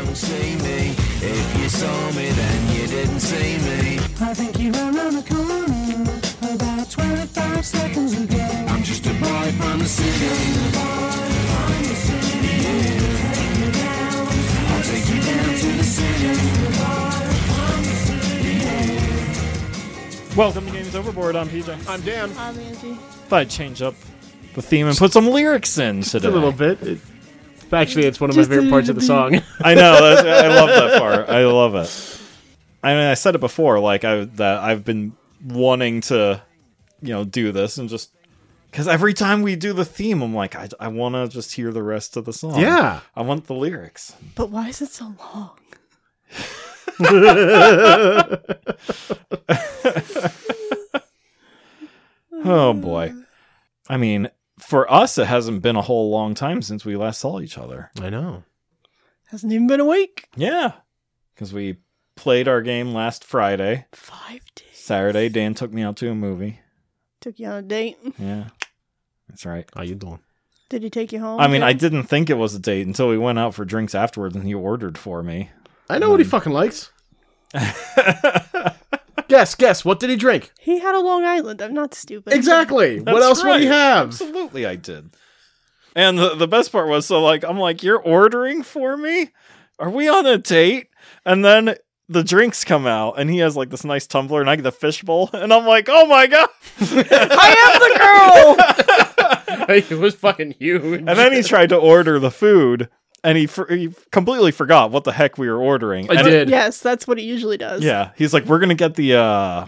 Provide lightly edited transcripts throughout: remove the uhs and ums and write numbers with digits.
don't see me. If you saw me, then you didn't see me. I think you were around the corner about 25 seconds ago. I'm just a boy from the city. I'll take you down to the city. Welcome to Games Overboard. I'm PJ. I'm Dan. I'm Angie. Thought I'd change up the theme and put some lyrics in today. A little bit. Actually, it's one of my favorite parts of the song. I know. I love that part. I love it. I mean, I said it before, like that I've been wanting to, do this and just because every time we do the theme, I'm like, I want to just hear the rest of the song. Yeah, I want the lyrics. But why is it so long? Oh boy. I mean, for us, it hasn't been a whole long time since we last saw each other. I know. Hasn't even been a week. Yeah. Because we played our game last Friday. 5 days. Saturday, Dan took me out to a movie. Took you on a date. Yeah. That's right. How you doing? Did he take you home? I mean, too? I didn't think it was a date until we went out for drinks afterwards and he ordered for me. I know what he fucking likes. Guess. What did he drink? He had a Long Island. I'm not stupid. Exactly. What That's else would he right. have? Absolutely, I did. And the best part was, I'm like, you're ordering for me? Are we on a date? And then the drinks come out, and he has like this nice tumbler, and I get the fishbowl, and I'm like, oh my god, I am the girl! It was fucking huge. And then he tried to order the food, and he completely forgot what the heck we were ordering. I And did. Yes, that's what he usually does. Yeah, he's like, we're gonna get Yeah,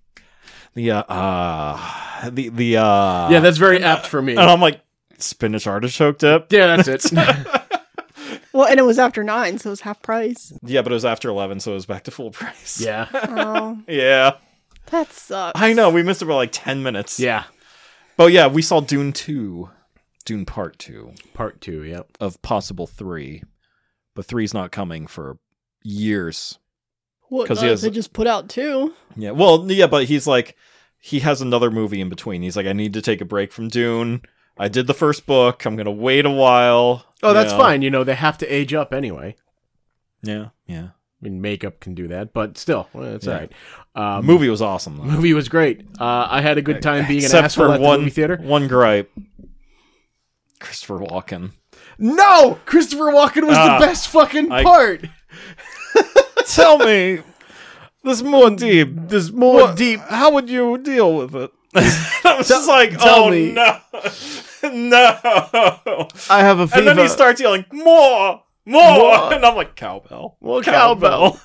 that's very apt for me. and I'm like, spinach artichoke dip. Yeah, that's it. Well, and it was after 9, so it was half price. Yeah, but it was after 11, so it was back to full price. Yeah. Oh, Yeah. that sucks. I know, we missed it by like 10 minutes. Yeah. But yeah, we saw Dune 2. Dune Part 2 Part 2, yep. of possible 3. But 3's not coming for years. What 'cause he not? has- They just put out 2. Yeah, well, yeah, but he's like, he has another movie in between. He's like, I need to take a break from Dune. I did the first book. I'm going to wait a while. Oh, that's you know? fine. They have to age up anyway. Yeah. I mean, makeup can do that, but still, it's Yeah. all right. The movie was awesome, though. Movie was great. I had a good time being an Except asshole for at the movie theater. one gripe. Christopher Walken. No! Christopher Walken was the best fucking part! Tell me, this Muad'Dib, how would you deal with it? I was just like, tell oh me. no, no. I have a fever. And then he starts yelling, more, and I'm like, cowbell, More cowbell.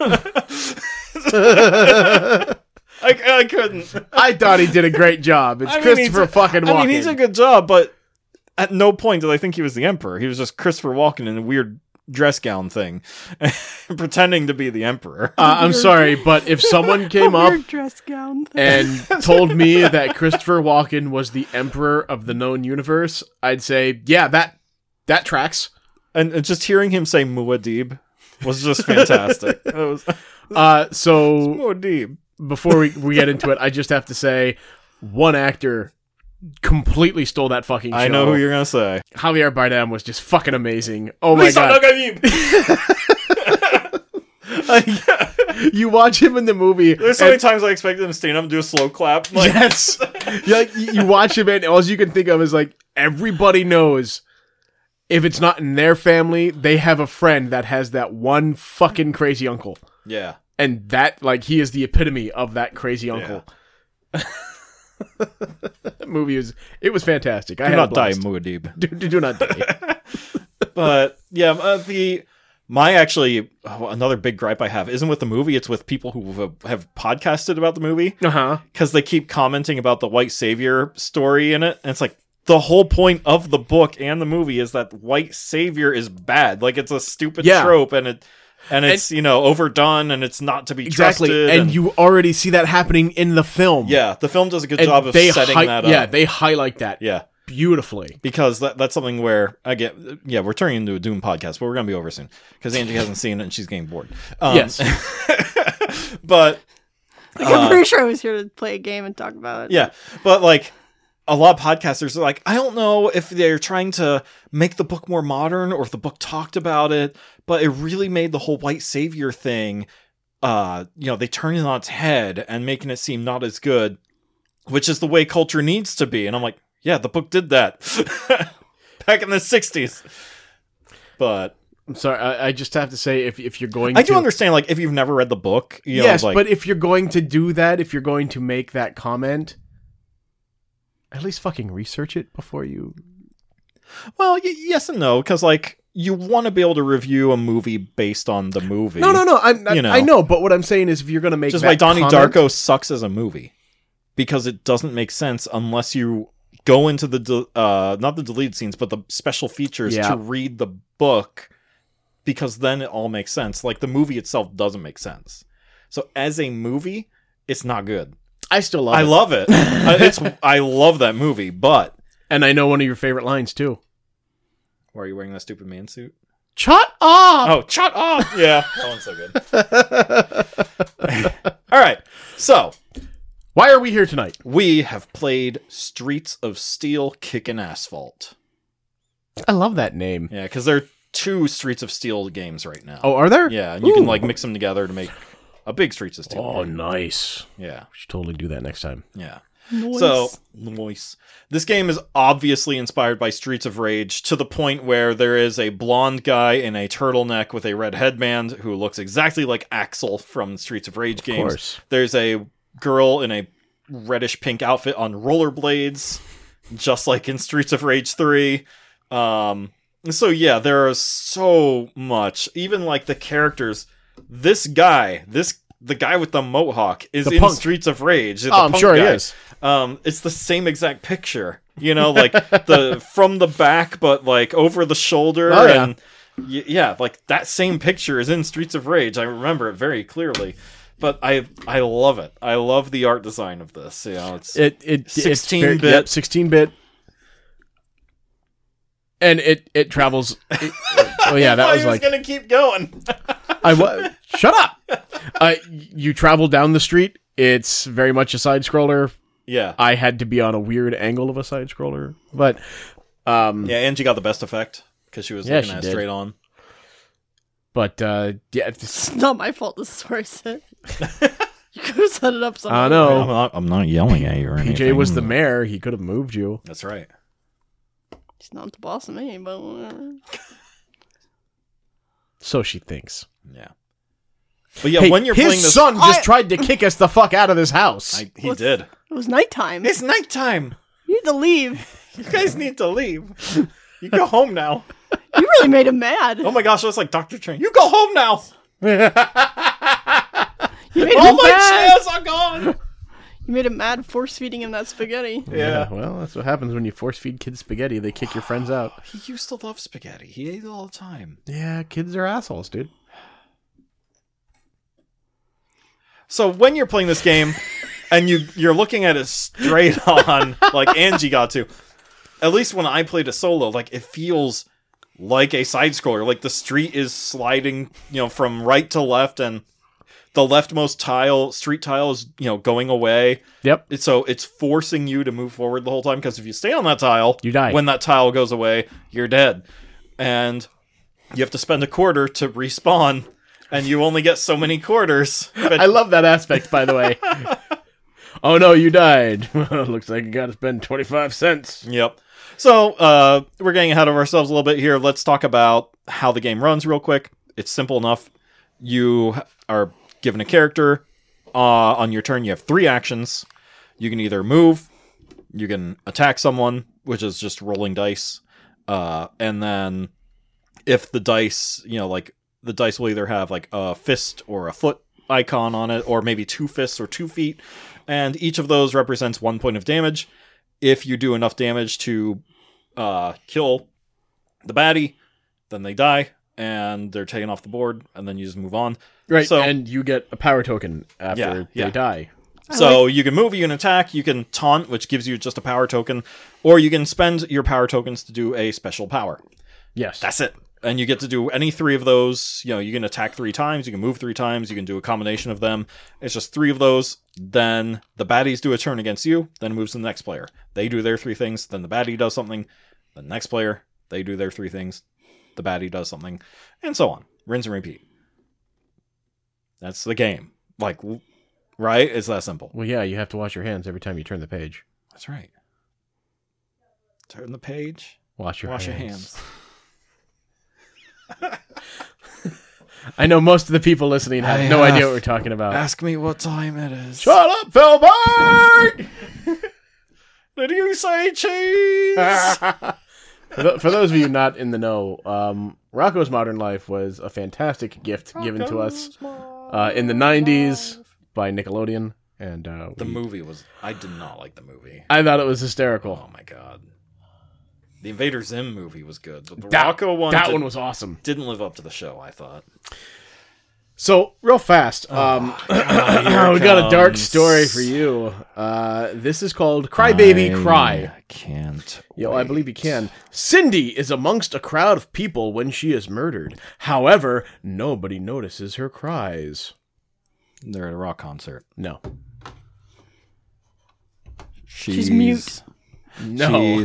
I couldn't. I thought he did a great job. It's I mean, Christopher fucking Walken. I mean, he's a good job, but at no point did I think he was the Emperor. He was just Christopher Walken in a weird dress gown thing, pretending to be the Emperor. I'm sorry, but if someone came up Weird dress gown thing. and told me that Christopher Walken was the Emperor of the known universe, I'd say, yeah, that tracks. And just hearing him say Muad'Dib was just fantastic. It was So Muad'Dib. before we get into it, I just have to say, one actor completely stole that fucking show. I know who you're gonna say. Javier Bardem was just fucking amazing. Oh my god. You watch him in the movie. There's so many times I expected him to stand up and do a slow clap. Like, Yes. You watch him and all you can think of is like, everybody knows if it's not in their family, they have a friend that has that one fucking crazy uncle. yeah. And that, like, he is the epitome of that crazy uncle. That movie it was fantastic. I Do had not a die, blast. Muad'Dib. Do not die. But yeah, another big gripe I have isn't with the movie. It's with people who have podcasted about the movie Uh-huh. because they keep commenting about the white savior story in it, and it's like the whole point of the book and the movie is that white savior is bad. Like, it's a stupid trope, and it's overdone, and it's not to be trusted. And you already see that happening in the film. Yeah, the film does a good And job of setting that up. Yeah, they highlight that. Yeah. Beautifully. Because that's something where, we're turning into a Doom podcast, but we're going to be over soon. Because Angie hasn't seen it and she's getting bored. Yes. But, I'm pretty sure I was here to play a game and talk about it. yeah. But, like, a lot of podcasters are like, I don't know if they're trying to make the book more modern or if the book talked about it, but it really made the whole white savior thing, they turn it on its head and making it seem not as good, which is the way culture needs to be. And I'm like, yeah, the book did that back in the 60s. But I'm sorry, I just have to say, if you're going to... I do understand, like, if you've never read the book, yes, like, but if you're going to do that, if you're going to make that comment, at least fucking research it before you... Well, yes and no, because, like, you want to be able to review a movie based on the movie. No, I know, but what I'm saying is if you're going to make just that why Donnie comment... Darko sucks as a movie. Because it doesn't make sense unless you go into the, not the deleted scenes, but the special features to read the book, because then it all makes sense. Like, the movie itself doesn't make sense. So as a movie, it's not good. I still love it. I love it. I love that movie, but... And I know one of your favorite lines, too. Why are you wearing that stupid man suit? Shut up! Oh, shut up! Yeah, that one's so good. All right, so... Why are we here tonight? We have played Streets of Steel Kickin' Asphalt. I love that name. Yeah, because there are 2 Streets of Steel games right now. Oh, are there? Yeah, and you can like mix them together to make a big Streets of Steel Oh, game. nice. Yeah. We should totally do that next time. Yeah. Nice. So, nice. This game is obviously inspired by Streets of Rage to the point where there is a blonde guy in a turtleneck with a red headband who looks exactly like Axel from Streets of Rage games. Of course. There's a girl in a reddish pink outfit on rollerblades, just like in Streets of Rage 3. So yeah, there is so much. Even like the characters. This guy, the guy with the mohawk is The in punk. Streets of Rage. Oh, I'm sure he is. It's the same exact picture, like the from the back, but like over the shoulder. Oh, yeah. And yeah, like that same picture is in Streets of Rage. I remember it very clearly. But I love it. I love the art design of this. It's 16-bit. Yep, 16-bit. And it travels. Oh yeah, that was like. Gonna keep going. Shut up. You travel down the street. It's very much a side scroller. Yeah. I had to be on a weird angle of a side scroller, but yeah, Angie got the best effect because she was looking at it straight on. But yeah, It's not my fault. This is where I sit. You could have set it up somehow. I know. I'm not yelling at you or anything. PJ was the mayor. He could have moved you. That's right. He's not the boss of me, but So she thinks. Yeah. But yeah, Hey, when you're his playing this, son just tried to kick us the fuck out of this house. he did. it was nighttime. It's nighttime. You need to leave. You guys need to leave. You go home now. You really made him mad. Oh my gosh, that's like Dr. Train. You go home now. You made All him my mad. chairs are gone. You made him mad, force feeding him that spaghetti. Yeah. Well, that's what happens when you force feed kids spaghetti. They kick your friends out. He used to love spaghetti. He ate it all the time. Yeah, kids are assholes, dude. So when you're playing this game and you're looking at it straight on, like Angie got to, at least when I played a solo, like it feels like a side scroller. Like the street is sliding, from right to left, and the leftmost street tile is, going away. Yep. So it's forcing you to move forward the whole time, because if you stay on that tile, You die. When that tile goes away, you're dead. And you have to spend a quarter to respawn, and you only get so many quarters. But I love that aspect, by the way. Oh no, you died. Looks like you gotta spend 25 cents. Yep. So, we're getting ahead of ourselves a little bit here. Let's talk about how the game runs real quick. It's simple enough. You are given a character. On your turn, you have 3 actions. You can either move, you can attack someone, which is just rolling dice. And then if the dice, the dice will either have like a fist or a foot icon on it, or maybe 2 fists or 2 feet. And each of those represents 1 point of damage. If you do enough damage to kill the baddie, then they die, and they're taken off the board, and then you just move on. Right, So, and you get a power token after Yeah. they die. So you can move, you can attack, you can taunt, which gives you just a power token, or you can spend your power tokens to do a special power. Yes. That's it. And you get to do any 3 of those. You know, you can attack 3 times, you can move 3 times, you can do a combination of them. It's just 3 of those. Then the baddies do a turn against you, then it moves to the next player. They do their 3 things, then the baddie does something. The next player, they do their 3 things, the baddie does something, and so on. Rinse and repeat. That's the game. Like, right? It's that simple. Well, yeah, you have to wash your hands every time you turn the page. That's right. Turn the page. Wash your Your hands. hands. I know most of the people listening have no idea what we're talking about. Ask me what time it is. Shut up, Philbert! Did you say cheese? For those of you not in the know, Rocko's Modern Life was a fantastic gift given to us in the 90s by Nickelodeon. And The movie was... I did not like the movie. I thought it was hysterical. Oh my god. The Invader Zim movie was good, but the That Rocco one... one was awesome. didn't live up to the show, I thought. So, real fast, we got a dark comes. story for you. This is called Cry Baby Cry. I can't. Yo, I believe you can. Cindy is amongst a crowd of people when she is murdered. However, nobody notices her cries. They're at a rock concert. No. She's mute. No.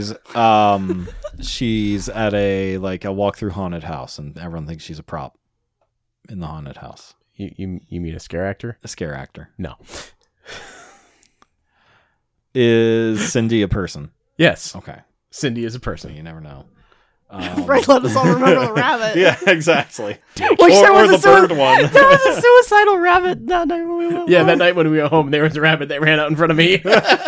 She's at a walk through haunted house, and everyone thinks she's a prop in the haunted house. You mean a scare actor? A scare actor. No. Is Cindy a person? Yes. Okay. Cindy is a person. You never know. Right, let us all remember the rabbit. Yeah, exactly. Which or there was the a sui- bird one. There was a suicidal rabbit that night when we went Yeah, home. that night when we went home, there was a rabbit that ran out in front of me.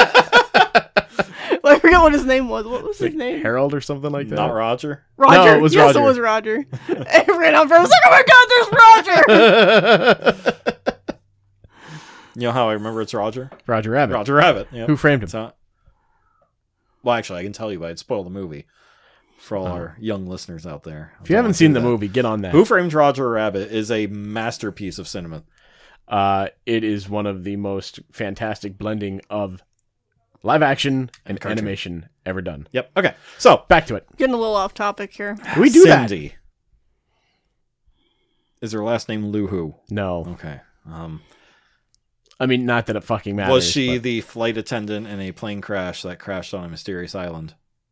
I forget what his name was. What was his name? Harold or something like that. Not Roger. Roger. No, it was yes, Roger. it was Roger. And he ran out in front of us like, oh my god, there's Roger! You know how I remember it's Roger? Roger Rabbit. Roger Rabbit. Yep. Who framed him? So, well, actually, I can tell you, but I'd spoil the movie for all our young listeners out there. If you haven't seen the movie, get on that. Who Framed Roger Rabbit is a masterpiece of cinema. It is one of the most fantastic blending of live action and cartoon. animation ever done. Yep. Okay. So Back to it. Getting a little off topic here. We do that. Cindy. Is her last name Lou Who? No. Okay. I mean, not that it fucking matters. Was she but- the flight attendant in a plane crash that crashed on a mysterious island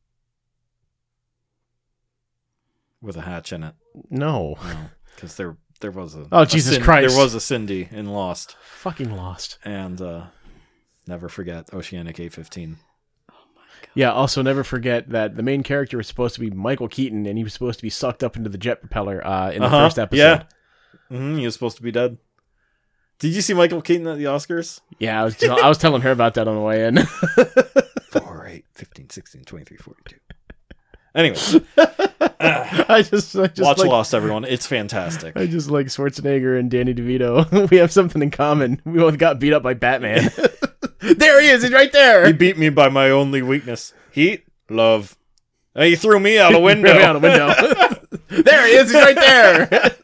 with a hatch in it? No. No, because there was a Oh, Jesus Christ. There was a Cindy in Lost, Fucking lost. and never forget Oceanic 815. Yeah, also never forget that the main character was supposed to be Michael Keaton, and he was supposed to be sucked up into the jet propeller in the first episode. Yeah. He was supposed to be dead. Did you see Michael Keaton at the Oscars? Yeah, I was telling her about that on the way in. 4, 8, 15, 16, 23, 42. Anyway, I just watch like, Lost, everyone. It's fantastic. I just like Schwarzenegger and Danny DeVito. We have something in common. We both got beat up by Batman. There he is. He's right there. He beat me by my only weakness. Heat, love. And he threw me out a window. Threw me out a window. There he is. He's right there.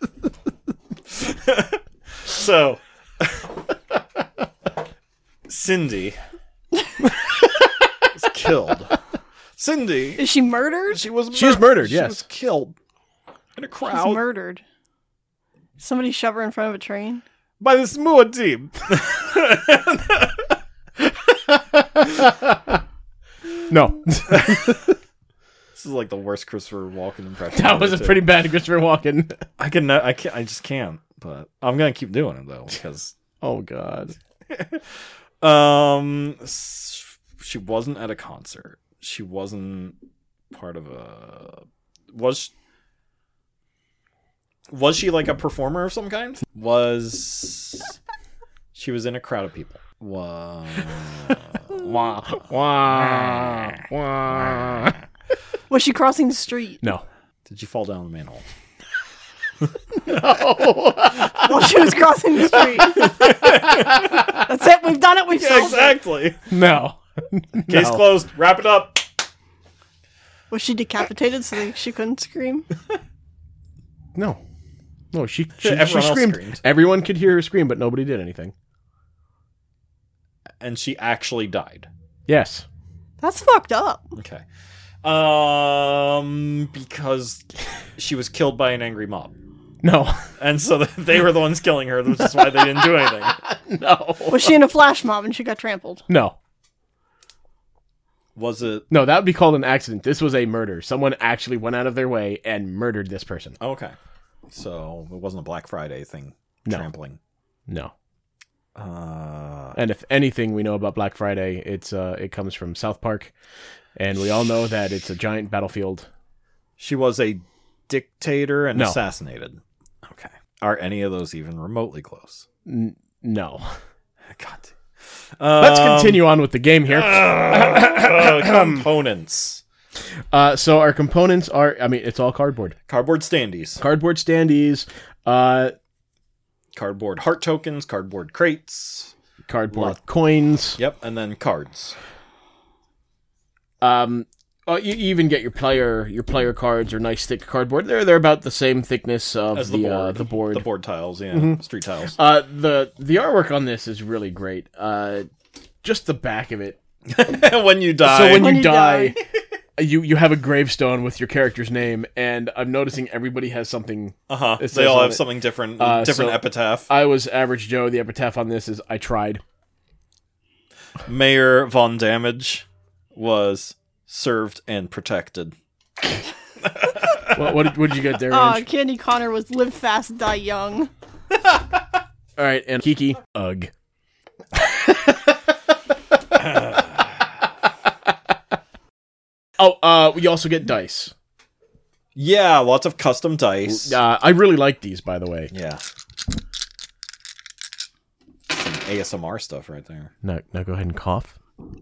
So, Cindy was killed. Cindy, Is she murdered? she was murdered, She yes. was killed in a She's crowd murdered. Somebody shove her in front of a train? by the Smua team. No. This is like the worst Christopher Walken impression. That was a ever, too. pretty bad Christopher Walken. I can't. I just can't. But I'm gonna keep doing it though because Oh, God. she wasn't at a concert. She wasn't part of a. Was she like a performer of some kind? She was in a crowd of people? Wah, wah, wah. Was she crossing the street? No. Did you fall down the manhole? While she was crossing the street. That's it. We've done it. We've solved it. Exactly. No. Case No. closed. Wrap it up. Was she decapitated so that she couldn't scream? No. No, she Everyone else screamed. screamed. Everyone could hear her scream, but nobody did anything. And she actually died. Yes. That's fucked up. Okay. Because she was killed by an angry mob. No. And so they were the ones killing her, which is why they didn't do anything. No. Was she in a flash mob and she got trampled? No. Was it? No, that would be called an accident. This was a murder. Someone actually went out of their way and murdered this person. Okay. So it wasn't a Black Friday thing. No. Trampling. No. And if anything we know about Black Friday, it comes from South Park, and we all know that it's a giant battlefield. She was a dictator and No. assassinated. Okay. Are any of those even remotely close? No. God. Let's continue on with the game here. Components. So our components are, it's all cardboard. Cardboard standees. Cardboard standees, Cardboard heart tokens. Cardboard crates. cardboard coins. Yep. And then cards. You even get your player cards or nice thick cardboard. They're about the same thickness of As the board. board. The board tiles, yeah. Street tiles. The artwork on this is really great. Just the back of it. When you die. So when When you you die, you have a gravestone with your character's name, and I'm noticing everybody has something. Uh-huh. It They says all on have it. something different. So Different epitaph. I was Average Joe. The epitaph on this is I tried. Mayor Von Damage was served and protected. What did you get there, Oh, Ange? Candy Connor was live fast, die young. All right, and Kiki. Ugh. We also get dice. Yeah, lots of custom dice. I really like these, by the way. Yeah. Some ASMR stuff right there. Now go ahead and cough.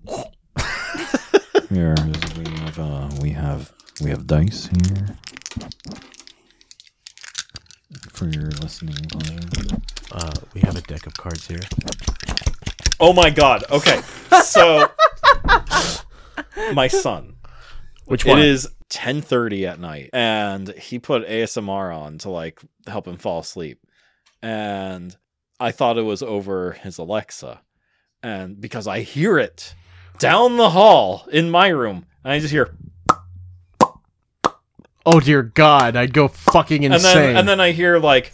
Here we have dice here for your listening pleasure. We have a deck of cards here. Oh my god. Okay. So my son. Which one? It is 10:30 at night, and he put ASMR on to like help him fall asleep. And I thought it was over his Alexa, and because I hear it down the hall in my room, and I just hear, Oh dear God! I'd go fucking insane. and then I hear like,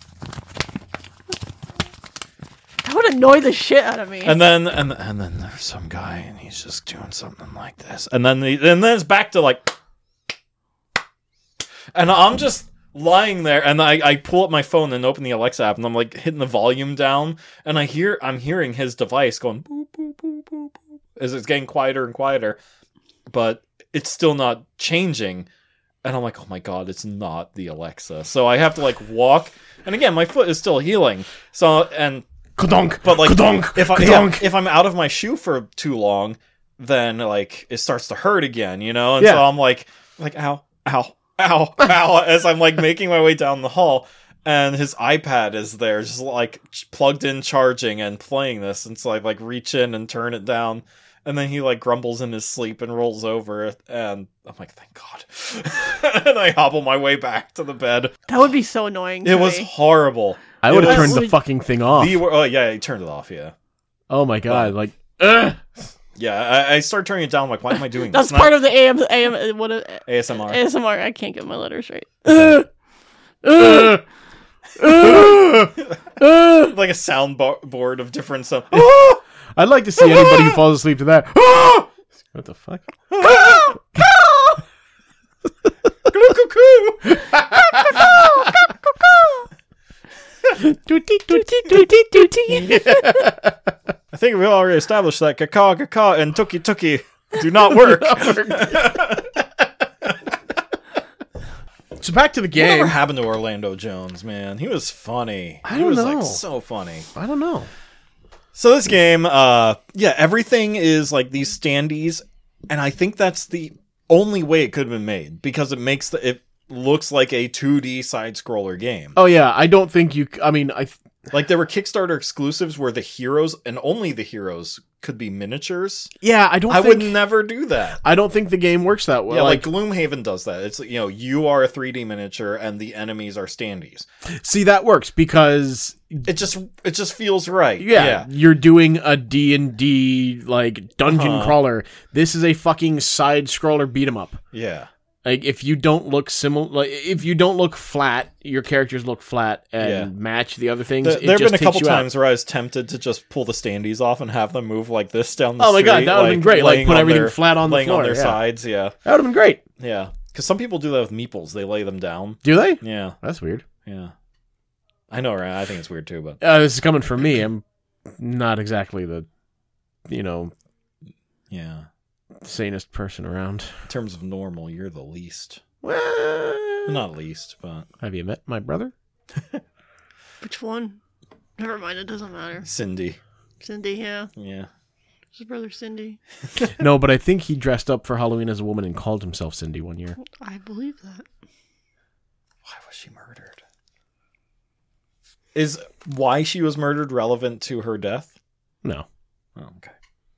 That would annoy the shit out of me. and then there's some guy, and he's just doing something like this, and then it's back to like, and I'm just lying there, and I pull up my phone and open the Alexa app, and I'm like hitting the volume down, and I'm hearing his device going boop boop boop boop boop as it's getting quieter and quieter, but it's still not changing, and I'm like, oh my god, it's not the Alexa, so I have to like walk, and again my foot is still healing, so and. Ka-donk, But like, ka-donk, if ka-donk. if I'm out of my shoe for too long, then like it starts to hurt again, you know. And Yeah. so I'm like ow, ow, ow, ow, as I'm like making my way down the hall, and his iPad is there, just like plugged in, charging and playing this, and so I like reach in and turn it down, and then he like grumbles in his sleep and rolls over, and I'm like, thank God, and I hobble my way back to the bed. That would be so annoying. It to was me. horrible. I would have It turned was the fucking thing off. Oh yeah, he turned it off. Yeah. Oh my God! Like, ugh. Yeah, I started turning it down. I'm like, why am I doing That's this? part of the AM what ASMR. ASMR. I can't get my letters right. Like a soundboard of different stuff. I'd like to see anybody who falls asleep to that. What the fuck? I think we already established that caca and tuki do not work. So back to the game. Whatever happened to Orlando Jones, man? He was funny. I He don't was know. like so funny. I don't know. So this game, everything is like these standees, and I think that's the only way it could have been made because it makes it looks like a 2D side scroller game. Oh yeah, I don't think you. I mean, Like there were Kickstarter exclusives where the heroes and only the heroes could be miniatures. Yeah, I would never do that. I don't think the game works that well. Yeah, like Gloomhaven does that. It's, you are a 3D miniature and the enemies are standees. see, that works because It just feels right. you're doing a D&D like dungeon crawler. This is a fucking side scroller beat 'em up. Yeah. Like if you don't look if you don't look flat, your characters look flat and match the other things. There have been a couple times where I was tempted to just pull the standees off and have them move like this down the street. Oh my god, that would have been great. Like put everything flat on the laying floor. on their sides. Yeah, that would have been great. Yeah, because some people do that with meeples. They lay them down. Do they? Yeah, that's weird. Yeah, I know, right? I think it's weird too. But this is coming from me. I'm not exactly the, yeah, sanest person around. In terms of normal, you're the least. Well, not least, but have you met my brother? Which one? Never mind, it doesn't matter. Cindy. Cindy, yeah. Yeah. His brother Cindy. No, but I think he dressed up for Halloween as a woman and called himself Cindy one year. I believe that. Why was she murdered? Is why she was murdered relevant to her death? No. Oh, okay.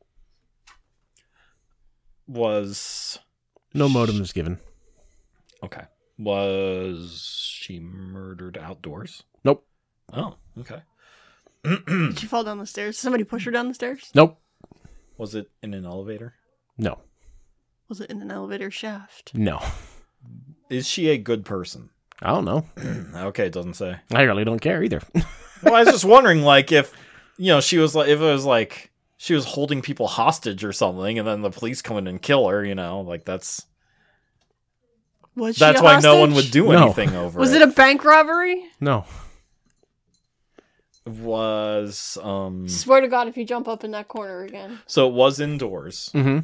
Was no motive was given. Okay. Was she murdered outdoors? Nope. Oh, okay. Did she fall down the stairs? Did somebody push her down the stairs? Nope. Was it in an elevator? No. Was it in an elevator shaft? No. Is she a good person? I don't know. Okay, it doesn't say. I really don't care either. Well, I was just wondering, like, if she was like, if it was like she was holding people hostage or something, and then the police come in and kill her, like that's That's why no one would do anything over. Was it a bank robbery? No. Was Swear to God, if you jump up in that corner again. So it was indoors. Mm-hmm.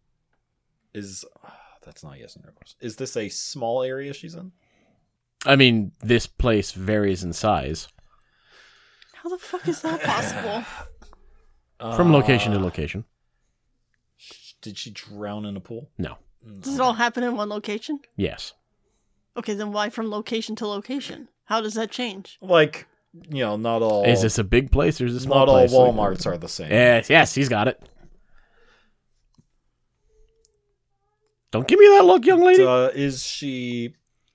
That's not yes indoors. Is this a small area she's in? I mean, this place varies in size. How the fuck is that possible? From location to location. Did she drown in a pool? No. Does it all happen in one location? Yes. Okay, then why from location to location? How does that change? Like, not all. Is this a big place or is this a small not place? Not all Walmarts are the same. Yes, he's got it. Don't give me that look, young lady. Is she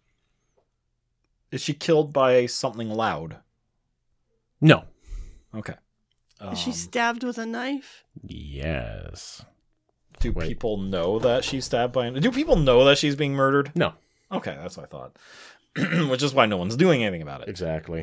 killed by something loud? No. Okay. Is she stabbed with a knife? Yes. Do people know that she's stabbed by? Do people know that she's being murdered? No. Okay, that's what I thought. Which is why no one's doing anything about it. Exactly. Is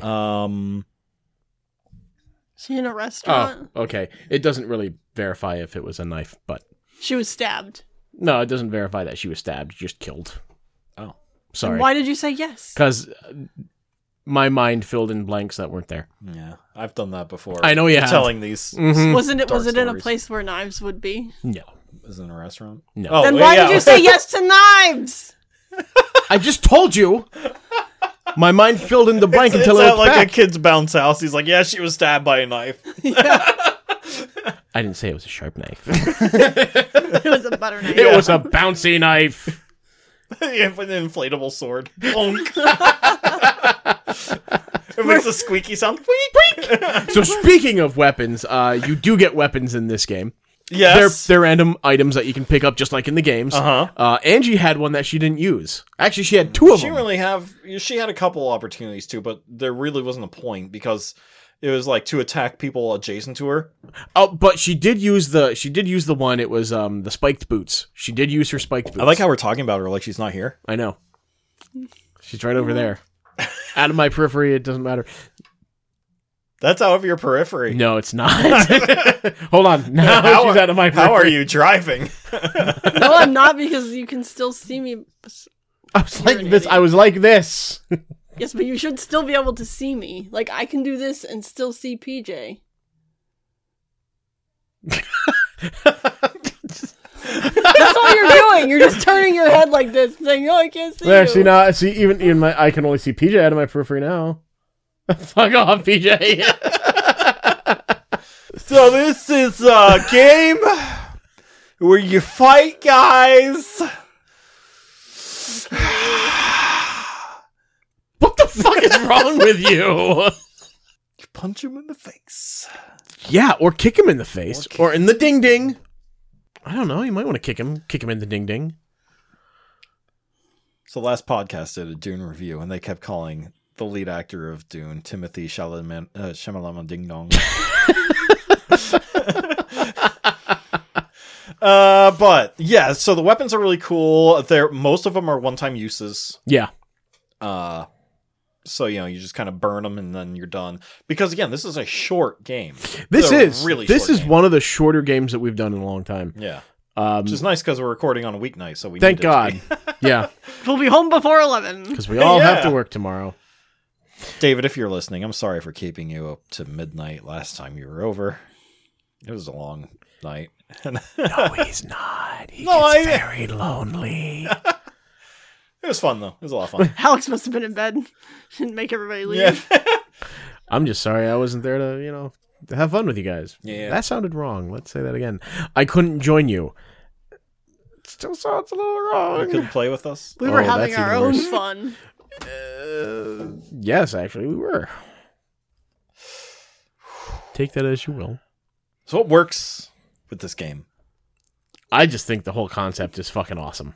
she in a restaurant? Oh, okay. It doesn't really verify if it was a knife, but she was stabbed. No, it doesn't verify that she was stabbed. Just killed. Oh, sorry. And why did you say yes? Because my mind filled in blanks that weren't there. Yeah, I've done that before. I know you have. Telling these. Mm-hmm. Was it stories. in a place where knives would be? No. Is it in a restaurant? No. Oh, then why did you say yes to knives? I just told you. My mind filled in the blank until it's it at was like back. a kid's bounce house. He's like, yeah, she was stabbed by a knife. I didn't say it was a sharp knife. It was a butter knife. It was a bouncy knife. Yeah, with an inflatable sword. Bonk. It makes a squeaky sound. So speaking of weapons, you do get weapons in this game. Yes. They're random items that you can pick up just like in the games. Uh-huh. Angie had one that she didn't use. Actually, she had two of She them. didn't really have. She had a couple opportunities to, but there really wasn't a point because it was like to attack people adjacent to her. Oh, but she did use the one. It was the spiked boots. She did use her spiked boots. I like how we're talking about her like she's not here. I know. She's right over there. Out of my periphery, it doesn't matter. That's out of your periphery. No, it's not. Hold on. Now she's out of my periphery. How are you driving? No, I'm not, because you can still see me. I was like this. I was like this. Yes, but you should still be able to see me. Like, I can do this and still see PJ. That's all you're doing. You're just turning your head like this, saying, "No, I can't see There, you." see now. See even my. I can only see PJ out of my periphery now. Fuck off, PJ. So this is a game where you fight guys. What the fuck is wrong with you? punch him in the face. Yeah, or kick him in the face. Or in the ding-ding. I don't know. You might want to kick him in the ding-ding. So last podcast did a Dune review, and they kept calling the lead actor of Dune, Timothy Chalamet Ding Dong. But yeah, so the weapons are really cool. Most of them are one-time uses. Yeah. So, you just kind of burn them and then you're done. Because again, this is a short game. This is game. one of the shorter games that we've done in a long time. Yeah. Which is nice because we're recording on a weeknight, so we thank need it to God. Yeah. We'll be home before 11. Because we all have to work tomorrow. David, if you're listening, I'm sorry for keeping you up to midnight last time you were over. It was a long night. No, he's not. He gets very lonely. It was fun, though. It was a lot of fun. Alex must have been in bed. Didn't make everybody leave. Yeah. I'm just sorry I wasn't there to, to have fun with you guys. Yeah. That sounded wrong. Let's say that again. I couldn't join you. It still sounds a little wrong. You couldn't play with us? We were having that's our even own worse. fun. Yes, actually, we were. Take that as you will. So what works with this game? I just think the whole concept is fucking awesome.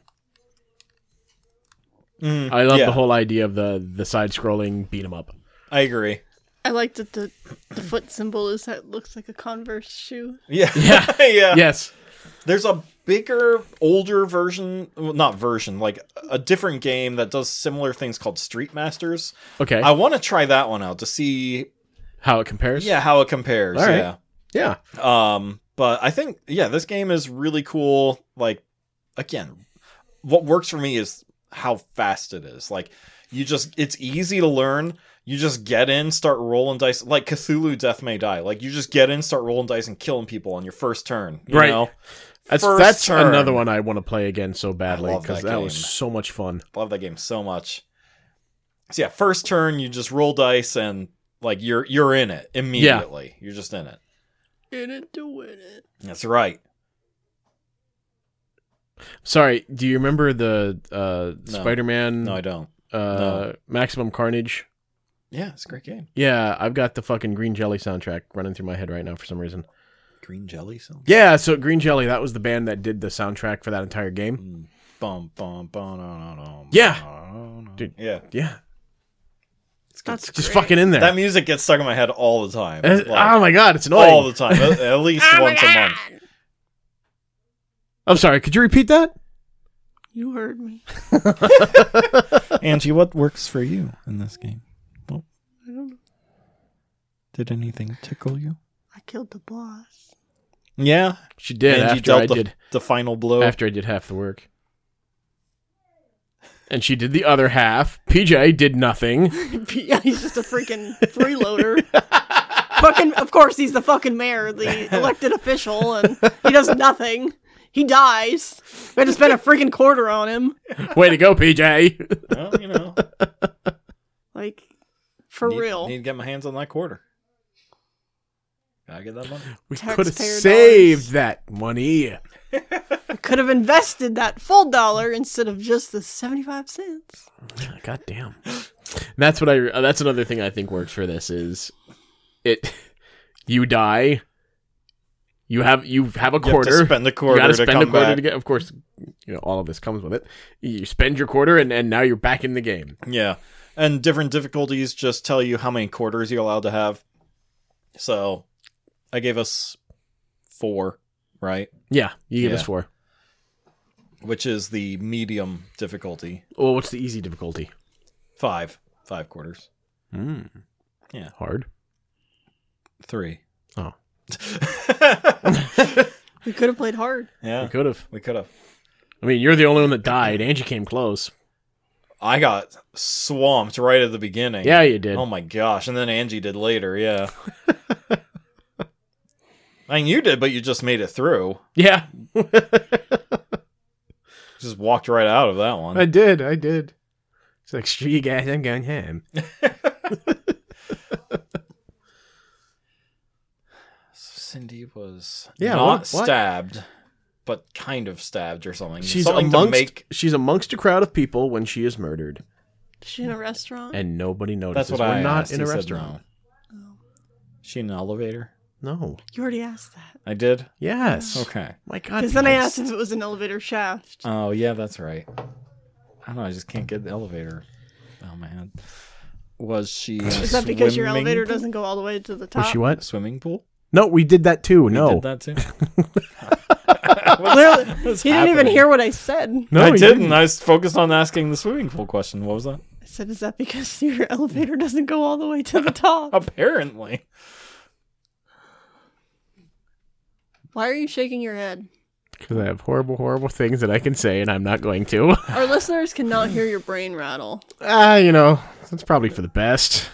I love the whole idea of the side-scrolling beat-em-up. I agree. I like that the foot symbol is that looks like a Converse shoe. Yeah. Yeah. Yeah. Yes. There's a bigger, older version, well, not version, like a different game that does similar things called Street Masters. Okay. I want to try that one out to see How it compares? how it compares. All right. Yeah. Yeah. But I think, this game is really cool. Like, again, what works for me is how fast it is. Like, it's easy to learn. You just get in, start rolling dice. Like Cthulhu Death May Die. Like, you just get in, start rolling dice and killing people on your first turn. You know? That's turn. another one I want to play again so badly I love because that that game. was so much fun. Love that game so much. So first turn, you just roll dice and, like, you're in it immediately. You're just in it. In it to win it. That's right. Sorry, do you remember the Spider-Man? No, I don't. Maximum Carnage? Yeah, it's a great game. Yeah, I've got the fucking Green Jelly soundtrack running through my head right now for some reason. Green Jelly song? Yeah, so Green Jelly, that was the band that did the soundtrack for that entire game. Yeah. Dude, Yeah. yeah. That's Just great. fucking in there. That music gets stuck in my head all the time. Like, Oh my god, it's annoying. all the time. At least once a month. I'm sorry, could you repeat that? You heard me. Angie, what works for you in this game? Well, I don't know. did anything tickle you? I killed the boss. Yeah. She did Angie after I dealt did the final blow. after I did half the work. And she did the other half. PJ did nothing. Yeah, he's just a freaking freeloader. Fucking, of course, he's the fucking mayor, the elected official, and he does nothing. He dies. We had to spend a freaking quarter on him. Way to go, PJ. Well, Like, for real. Need to get my hands on that quarter. Gotta get that money. We could have Taxpayer saved that money. We could have invested that full dollar instead of just the 75 cents. God damn. That's what that's another thing I think works for this is you die. You have a quarter. You have to spend a quarter You gotta to spend come a quarter back. to get. Of course, all of this comes with it. You spend your quarter, and now you're back in the game. Yeah. And different difficulties just tell you how many quarters you're allowed to have. So, I gave us 4, right? Yeah, you give us Yeah. 4. Which is the medium difficulty. Well, what's the easy difficulty? 5 quarters. Yeah. Hard. 3. Oh, We could have played hard. Yeah. we could have. We could have. I mean, you're the only one that died. Angie came close. I got swamped right at the beginning. Yeah, you did. Oh my gosh. And then Angie did later, yeah. I mean, you did, but you just made it through. Yeah, Just walked right out of that one. I did. It's like, screw you guys, I'm going home. Cindy was Yeah, not what? stabbed, but kind of stabbed or something. She's something she's amongst a crowd of people when she is murdered, Is she in a restaurant? and nobody notices. That's what We're I not asked. in a He said restaurant. no. She in an elevator? No. You already asked that. I did? Yes. Okay. My God. Because then I Bryce. asked if it was an elevator shaft. Oh, yeah, that's right. I don't know, I just can't get the elevator out of my head. Was she in a Is that because your swimming elevator pool? doesn't go all the way to the top? Was she what? Swimming pool? No, we did that too. We No. did that too? Clearly, What's he didn't even happening? hear what I said. No, I we didn't. I was focused on asking the swimming pool question. What was that? I said, is that because your elevator doesn't go all the way to the top? Apparently. Why are you shaking your head? Because I have horrible, horrible things that I can say, and I'm not going to. Our listeners cannot hear your brain rattle. That's probably for the best.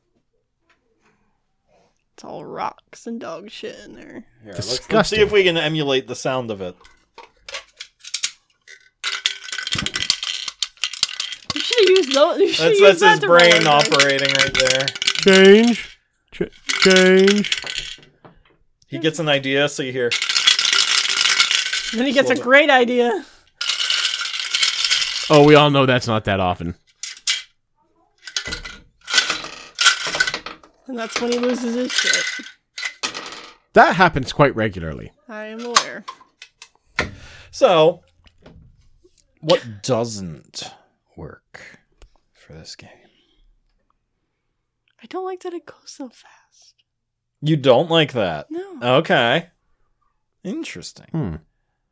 It's all rocks and dog shit in there. Here, Disgusting. let's see if we can emulate the sound of it. You should have used those. You should've That's used that his to brain roll it. operating right there. Change. Change. He gets an idea, so you hear. Then he gets a Slow it. great idea. Oh, we all know that's not that often. And that's when he loses his shit. That happens quite regularly. I am aware. So, what doesn't work for this game? I don't like that it goes so fast. You don't like that? No. Okay. Interesting.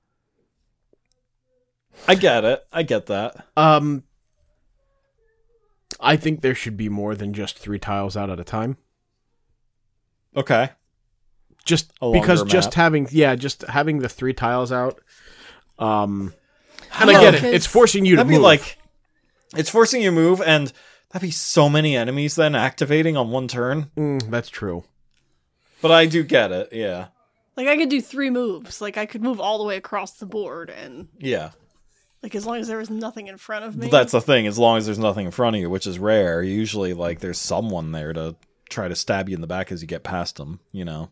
I get it. I get that. I think there should be more than just 3 tiles out at a time. Okay. Just A because longer just map. having the 3 tiles out. And I No, get it. because- It's forcing you to That'd move. be like, it's forcing you to move, and that'd be so many enemies then activating on one turn. That's true. But I do get it. Yeah. Like, I could do 3 moves. Like, I could move all the way across the board, and, Yeah. like, as long as there was nothing in front of me. But that's the thing. As long as there's nothing in front of you, which is rare, usually like there's someone there to try to stab you in the back as you get past them. You know.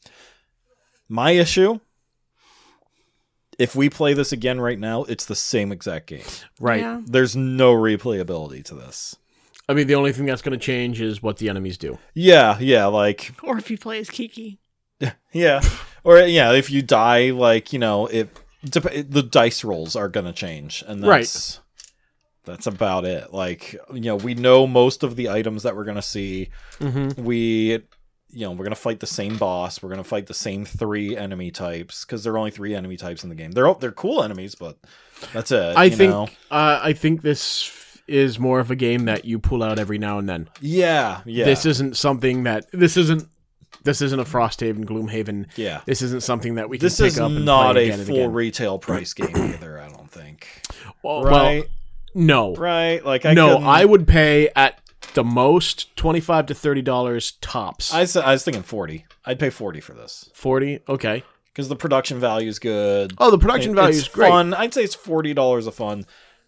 My issue. If we play this again right now, it's the same exact game. Right. Yeah. There's no replayability to this. I mean, the only thing that's going to change is what the enemies do. Yeah, like Or if you play as Kiki. yeah, or yeah, if you die, like the dice rolls are gonna change, and that's about it. Like we know most of the items that we're gonna see. Mm-hmm. We're gonna fight the same boss. We're gonna fight the same 3 enemy types because there are only 3 enemy types in the game. They're cool enemies, but that's it. I think this is more of a game that you pull out every now and then. Yeah. This isn't something that this isn't a Frosthaven, Gloomhaven. Yeah. This isn't something that we can This pick is up and not play a again and full again. retail price game either. I don't think. Well, Right. no. Right. Like I would pay at the most $25 to $30 tops. I was thinking 40. I'd pay 40 for this 40. Okay. because the production value is good. Oh, the production value It's is great. Fun. I'd say it's $40 a fun,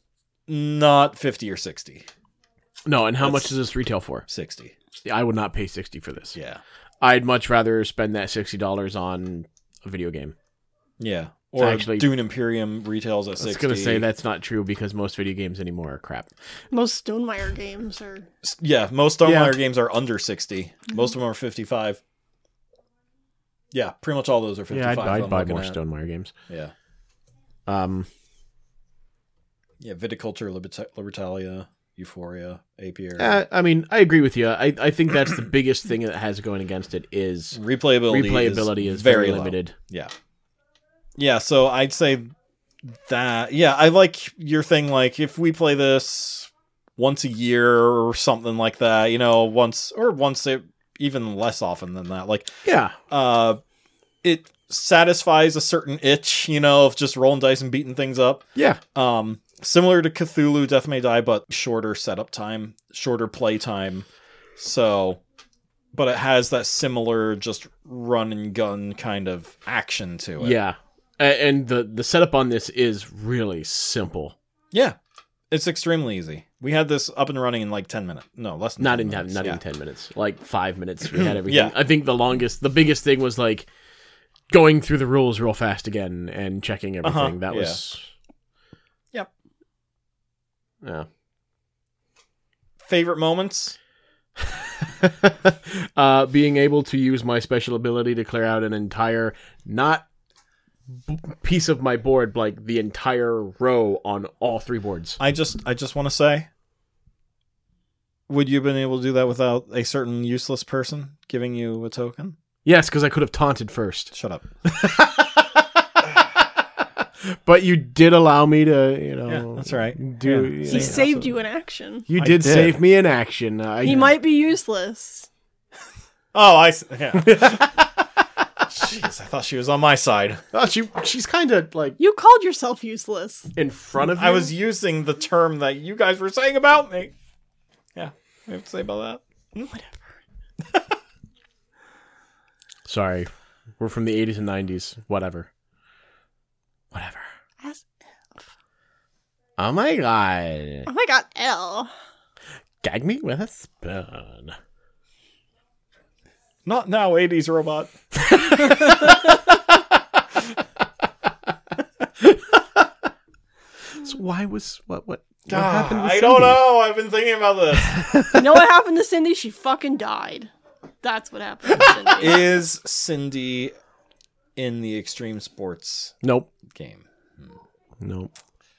not 50 or 60. No, and how much does this retail for? 60. I would not pay $60 for this. Yeah. I'd much rather spend that $60 on a video game. Yeah. Or Actually- Dune Imperium retails at 60. I was going to say that's not true because most video games anymore are crap. Most Stonemaier games are. Yeah, most Stonemaier Yeah. games are under 60. Most of them are 55. Yeah, pretty much all those are 55. Yeah, I'd I'm buy looking more at. Stonemaier games. Yeah. Yeah, Viticulture, Libertalia, Euphoria, Apiary. I mean, I agree with you. I think that's the biggest thing that has going against it is Replayability is very low. limited. Yeah. Yeah, so I'd say that. Yeah, I like your thing. Like, if we play this once a year or something like that, once even less often than that. Like, Yeah. it satisfies a certain itch, of just rolling dice and beating things up. Yeah. Similar to Cthulhu Death May Die, but shorter setup time, shorter play time. So, but it has that similar just run and gun kind of action to it. Yeah. And the setup on this is really simple. Yeah. It's extremely easy. We had this up and running in like 10 minutes. No, less than Not 10 in minutes. not Yeah. in 10 minutes. Like 5 minutes. We had everything. Yeah. I think the biggest thing was like going through the rules real fast again and checking everything. That was Yep. Yeah. Favorite moments? Being able to use my special ability to clear out an entire, not piece of my board, but like the entire row on all 3 boards. I just want to say, would you have been able to do that without a certain useless person giving you a token? Yes, because I could have taunted first. Shut up. But you did allow me to, Yeah, that's right. do. Yeah. He saved you in action. You I did did. save me in action. He might be useless. Oh, yeah. Jeez, I thought she was on my side. Oh, she's kind of like You called yourself useless. in front of you. I was using the term that you guys were saying about me. Yeah, I have to say about that. Sorry. We're from the 80s and 90s. Whatever. As- Oh my god. Oh my god, L. Gag me with a spoon. Not now, 80s robot. So why was what God, happened with I don't Cindy? know. I've been thinking about this. You know what happened to Cindy? She fucking died. That's what happened to Cindy. Is Cindy in the extreme sports Nope. game? Nope.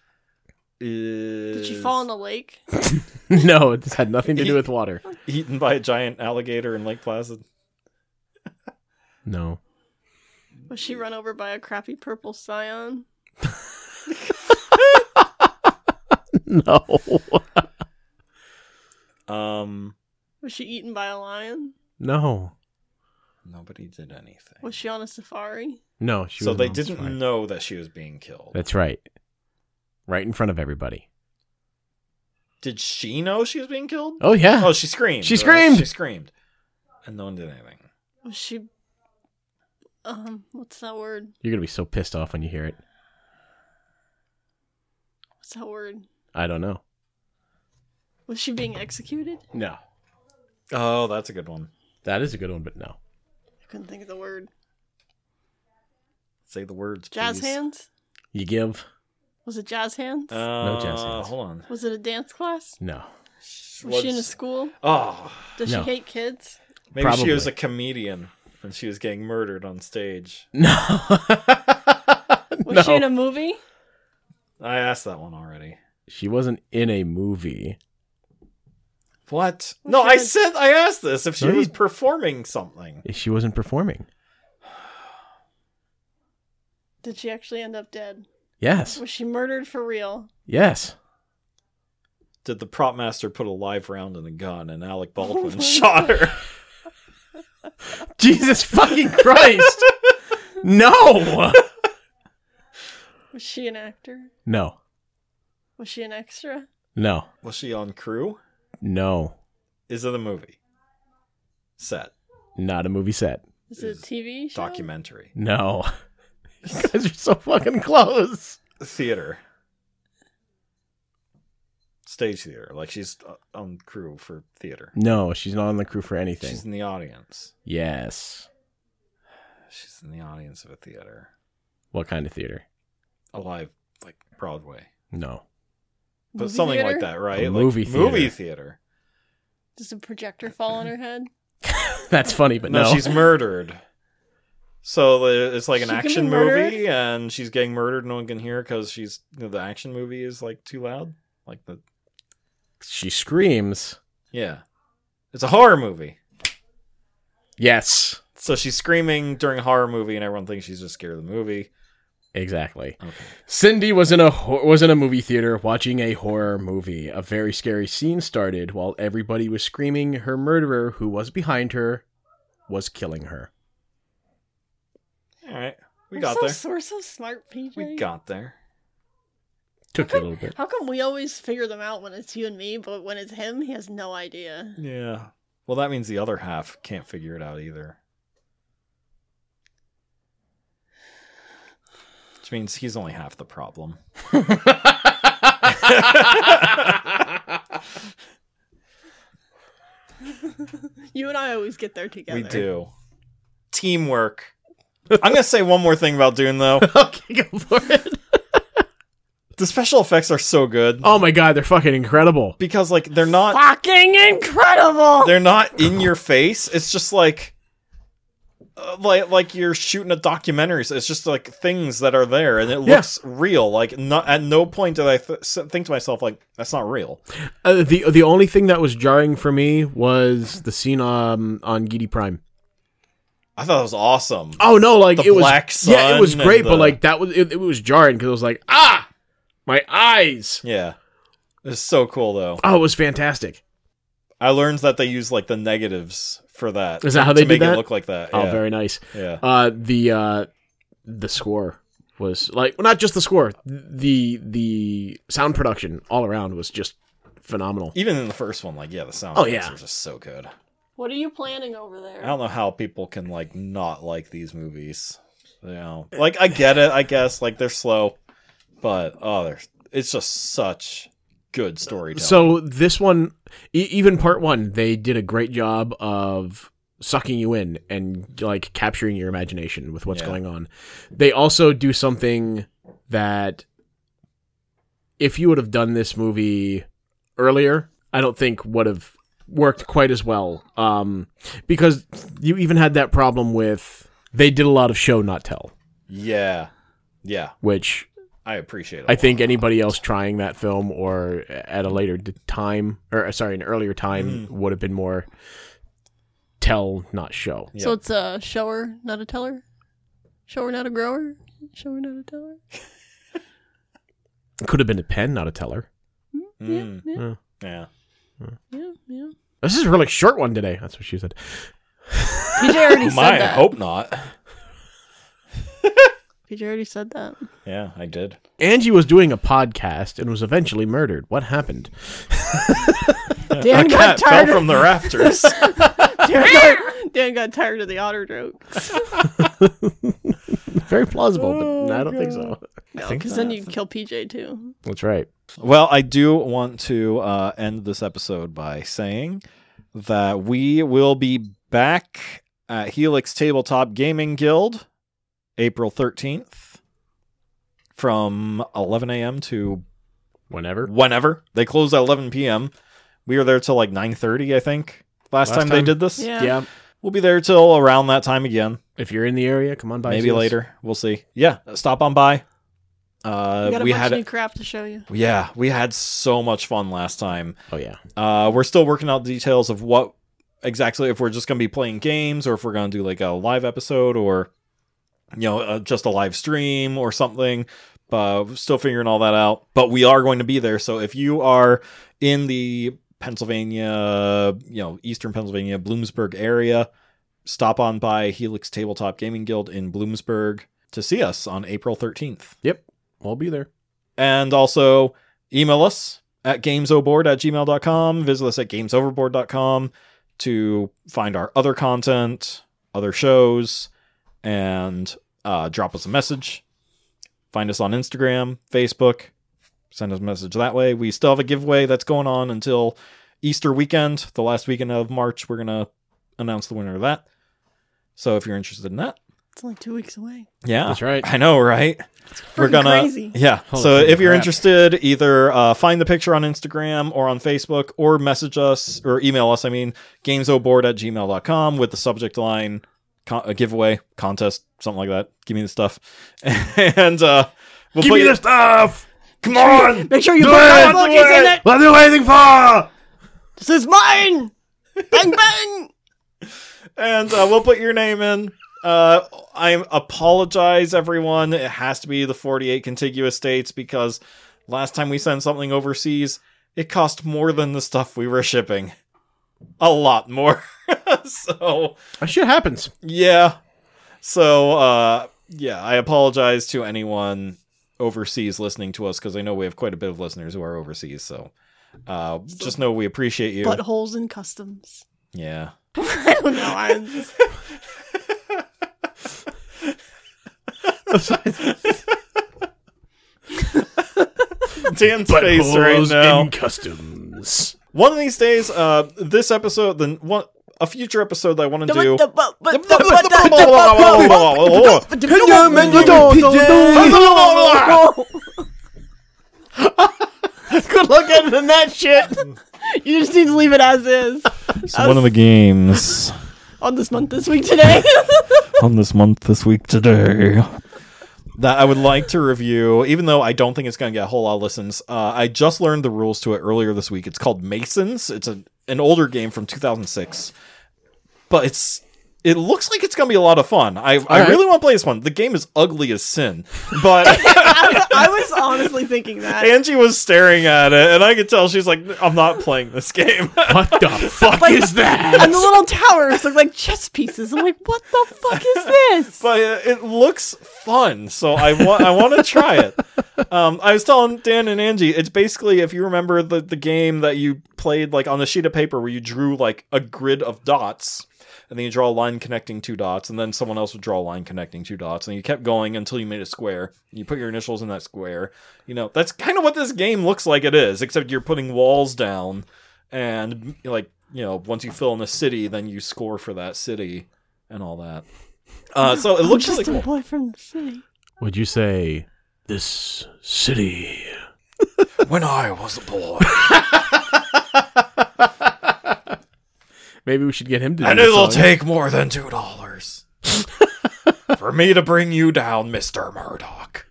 Is Did she fall in the lake? No, this had nothing to do with water. eaten by a giant alligator in Lake Placid? No. Was she run over by a crappy purple scion? No. Was she eaten by a lion? No. Nobody did anything. Was she on a safari? No, she So wasn't they on didn't safari. know that she was being killed. That's right. Right in front of everybody. Did she know she was being killed? Oh yeah. Oh, she screamed. She right? screamed! She screamed. And no one did anything. Was she... what's that word? You're gonna be so pissed off when you hear it. What's that word? I don't know. Was she being executed? No. Oh, that's a good one. That is a good one, but no. I couldn't think of the word. Say the words, Jazz please. hands? You give? Was it jazz hands? No jazz hands. Hold on. Was it a dance class? No. Was she in a school? Oh, Does No. she hate kids? maybe she was Probably. a comedian and she was getting murdered on stage. No. Was she in a movie? I asked that one already. She wasn't in a movie. What? Was No, she I in a- said I asked this if she No, was you- performing something. She wasn't performing. Did she actually end up dead? Yes. Was she murdered for real? Yes. Did the prop master put a live round in the gun and Alec Baldwin shot her? Jesus fucking Christ. No. Was she an actor? No. Was she an extra? No. Was she on crew? No. Is it a movie? Set. Not a movie set. Is it a TV show? Documentary. No. You guys are so fucking close. Theater. Stage theater. Like she's on crew for theater. No, she's not on the crew for anything. She's in the audience. Yes. She's in the audience of a theater. What kind of theater? A live, like Broadway. No. But Movie something theater? like that, right? A Like movie theater. Movie theater. Does a projector fall on her head? That's funny, but No, no. she's murdered. So it's like an She can be action murdered? movie, and she's getting murdered. No one can hear because she's the action movie is like too loud. Like the She screams. yeah, it's a horror movie. Yes. So she's screaming during a horror movie, and everyone thinks she's just scared of the movie. Exactly. Okay. Cindy was in a movie theater watching a horror movie. A very scary scene started while everybody was screaming her murderer, who was behind her, was killing her. All right, we We're got so, there. We're so smart, PJ. We got there. Took you a little bit. How come we always figure them out when it's you and me, but when it's him, he has no idea? Yeah. Well, that means the other half can't figure it out either. Which means he's only half the problem. You and I always get there together. We do. Teamwork. I'm going to say one more thing about Dune, though. Okay, go for it. The special effects are so good Oh my god, they're fucking incredible. because like they're not Fucking incredible. they're not in your face. It's just like you're shooting a documentary. So it's just like things that are there, and it looks real. Like not at no point did I think to myself like that's not real. The only thing that was jarring for me was the scene on Gidi Prime. I thought it was awesome. Oh no, like The it was black yeah, it was sun great, and but the- like that was it was jarring because it was like my eyes. Yeah, it's so cool though. Oh, it was fantastic. I learned that they use like the negatives for that. Is that how they to make did that? it look like that? Oh, Yeah. very nice. Yeah. The score was like well, not just the score, the sound production all around was just phenomenal. Even in the first one, like the sound Oh, effects yeah. are just so good. What are you planning over there? I don't know how people can like not like these movies. You know, like I get it, I guess, like they're slow, but it's just such good storytelling. So this one, even part one, they did a great job of sucking you in and like capturing your imagination with what's Yeah. going on. They also do something that if you would have done this movie earlier, I don't think would have worked quite as well. Because you even had that problem with they did a lot of show not tell, yeah, which I appreciate it. I think anybody else trying that film or at a later time, or sorry, an earlier time would have been more tell, not show. Yeah. So it's a shower, not a teller? Shower, not a grower? Shower, not a teller? It could have been a pen, not a teller. Mm, Yeah, yeah. yeah. This is a really short one today. That's what she said. PJ already said I that. hope not. PJ already said that. Yeah, I did. Angie was doing a podcast and was eventually murdered. What happened? Dan got Cat fell tired. from the rafters. Dan got tired of the otter jokes. Very plausible, but I don't think so. No, think because then you'd kill PJ too. That's right. Well, I do want to end this episode by saying that we will be back at Helix Tabletop Gaming Guild April 13th from 11 a.m. to Whenever. whenever. They close at 11 p.m. We were there till like 9:30, I think. Last time they time? did this. Yeah. We'll be there till around that time again. If you're in the area, come on by. Maybe see us. later. We'll see. Yeah, stop on by. We got a we bunch had of new crap to show you. we had so much fun last time. Oh yeah. We're still working out the details of what exactly, if we're just going to be playing games or if we're going to do like a live episode or, just a live stream or something. But we're still figuring all that out. But we are going to be there. So if you are in the Pennsylvania, Eastern Pennsylvania, Bloomsburg area, stop on by Helix Tabletop Gaming Guild in Bloomsburg to see us on April 13th. Yep. We'll be there. And also email us at gamesoverboard@gmail.com. Visit us at gamesoverboard.com to find our other content, other shows, and drop us a message. Find us on Instagram, Facebook. Send us a message that way. We still have a giveaway that's going on until Easter weekend, the last weekend of March. We're going to announce the winner of that. So if you're interested in that, It's only 2 weeks away. yeah, That's right. I know, right? We're Freaking gonna, crazy. yeah. Holy So fucking if you're crap. interested, either find the picture on Instagram or on Facebook, or message us or email us. gamesoverboard@gmail.com with the subject line a giveaway, contest, something like that. Give me the stuff, and we'll Give put me you- the stuff. Come on, Make sure you Do put it! my monkeys in it. What are you waiting for? This is mine. Bang bang. and we'll put your name in. I apologize, everyone. It has to be the 48 contiguous states because last time we sent something overseas, it cost more than the stuff we were shipping. A lot more. So, That shit happens. yeah. So, I apologize to anyone overseas listening to us because I know we have quite a bit of listeners who are overseas. So, just know we appreciate you. Buttholes in customs. Yeah. I don't know. Dan's face right now. in customs. One of these days, this episode, a future episode that I want to do. Good luck editing that shit. You just need to leave it as is. So one of the games On this month, this week, today. on this month, this week, today, that I would like to review, even though I don't think it's going to get a whole lot of listens. I just learned the rules to it earlier this week. It's called Masons. It's an older game from 2006, but it looks like it's going to be a lot of fun. I really want to play this one. The game is ugly as sin, but I was honestly thinking that. Angie was staring at it, and I could tell she's like, I'm not playing this game. What the fuck is that? And the little towers look like chess pieces. I'm like, what the fuck is this? But it looks fun, so I want to try it. I was telling Dan and Angie, it's basically, if you remember the game that you played like on a sheet of paper where you drew like a grid of dots, and then you draw a line connecting two dots, and then someone else would draw a line connecting two dots, and you kept going until you made a square. You put your initials in that square. You know, that's kind of what this game looks like it is, except you're putting walls down, and like, you know, once you fill in a city, then you score for that city and all that. So it looks just really a cool. boy from the city. Would you say this city? When I was a boy. Maybe we should get him to do And the it'll song. take more than $2 for me to bring you down, Mr. Murdoch.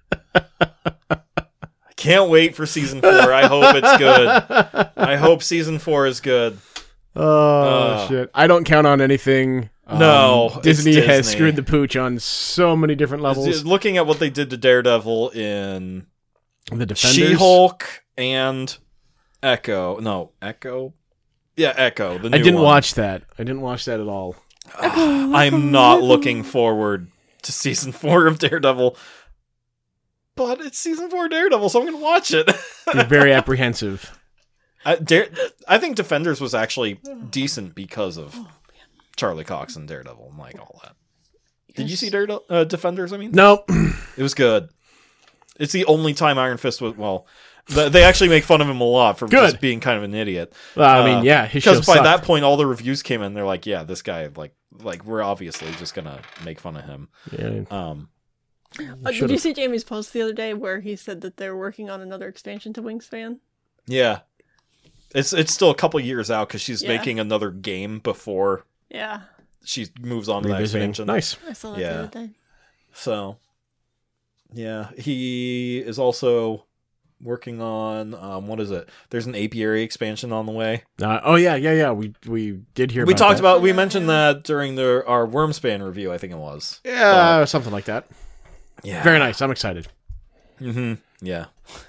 I can't wait for season 4. I hope it's good. I hope season 4 is good. Oh, shit. I don't count on anything. No, it's Disney has Disney. screwed the pooch on so many different levels. Looking at what they did to Daredevil in The Defenders. She-Hulk and Echo. No, Echo? Yeah, Echo. The new I didn't one. watch that. I didn't watch that at all. I'm not looking forward to season 4 of Daredevil. But it's season 4 of Daredevil, so I'm going to watch it. You're very apprehensive. I think Defenders was actually decent because of Charlie Cox and Daredevil and like all that. Did you see Defenders? I mean, No. it was good. It's the only time Iron Fist was they actually make fun of him a lot for Good. just being kind of an idiot. I mean, yeah, his show because by sucked. that point, all the reviews came in. They're like, "Yeah, this guy like we're obviously just gonna make fun of him." Yeah. Did you see Jamie's post the other day where he said that they're working on another expansion to Wingspan? Yeah, it's still a couple years out because she's Yeah. making another game before Yeah, she moves on to that Revisiting. expansion. Nice. I saw that Yeah. the other day. So, yeah, he is also working on what is it? There's an apiary expansion on the way. Oh yeah. We did hear. We talked that. about. We mentioned that during our Wormspan review. I think it was. Yeah, something like that. Yeah. Very nice. I'm excited. Mm-hmm. Yeah.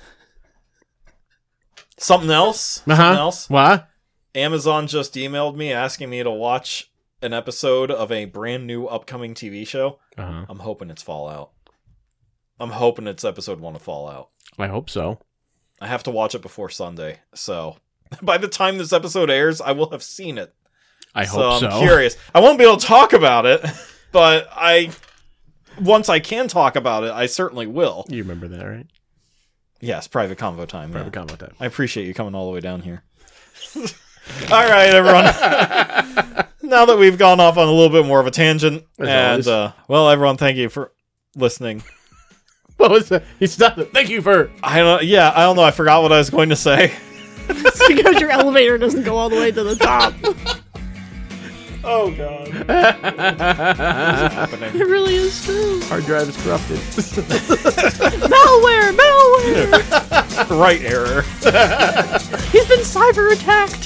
Something else. Something else. What? Amazon just emailed me asking me to watch an episode of a brand new upcoming TV show. Uh-huh. I'm hoping it's Fallout. I'm hoping it's episode 1 of Fallout. I hope so. I have to watch it before Sunday, so by the time this episode airs, I will have seen it. I hope so. I'm curious. I won't be able to talk about it, but once I can talk about it, I certainly will. You remember that, right? Yes, private convo time. Private Yeah. comment that. I appreciate you coming all the way down here. All right, everyone. Now that we've gone off on a little bit more of a tangent, As and well, everyone, thank you for listening. What was that? He stopped it. Thank you for. I don't know. I forgot what I was going to say. It's because your elevator doesn't go all the way to the top. Oh God, It really is true. Hard drive is corrupted. Malware! Malware! right error. He's been cyber attacked.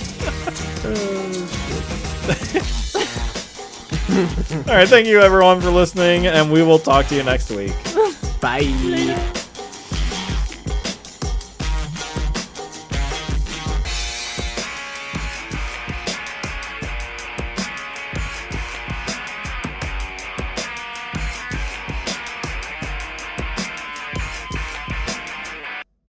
All right, thank you everyone for listening, and we will talk to you next week. Bye.